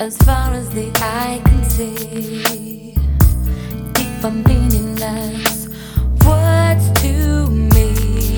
as far as the eye can see. Deep and meaningless words to me.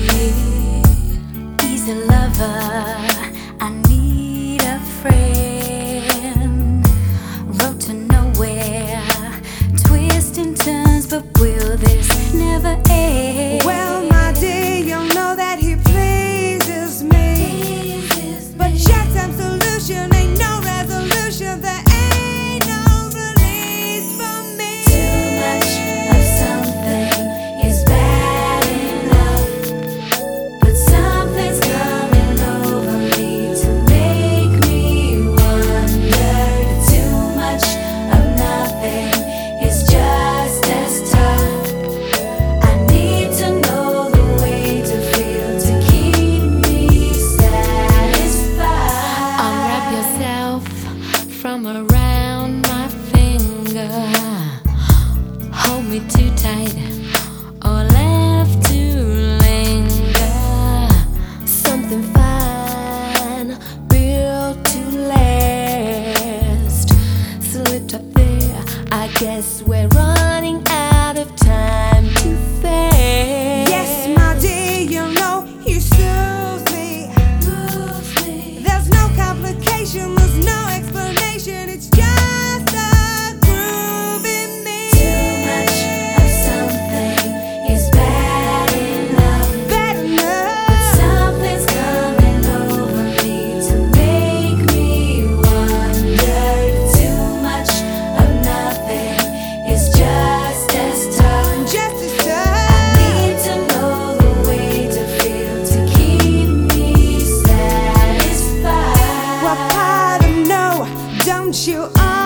Easy lover, I need a friend. Road to nowhere, twisting turns, but will this never end? Well, my dear, you'll know that he pleases me. But yet some solution ain't no resolution. There ain't no release for me. Too much of something is bad enough, but something's coming over me to make me wonder. Too much of nothing is just as tough. I need to know the way to feel to keep me satisfied. Unwrap yourself from around my finger. Hold me too tight or left to linger. Something fine, built to last. Slipped up there, I guess we're running out of time too fast. Yes, my dear, you know he soothes me. There's no complication, there's no explanation. It's just a groove in me. Too much of something is bad enough, Bad but enough. something's coming over me to make me wonder. Too much of nothing is just as tough. Just as I tough. need to know the way to feel to keep me satisfied. Well, pardon, no, don't you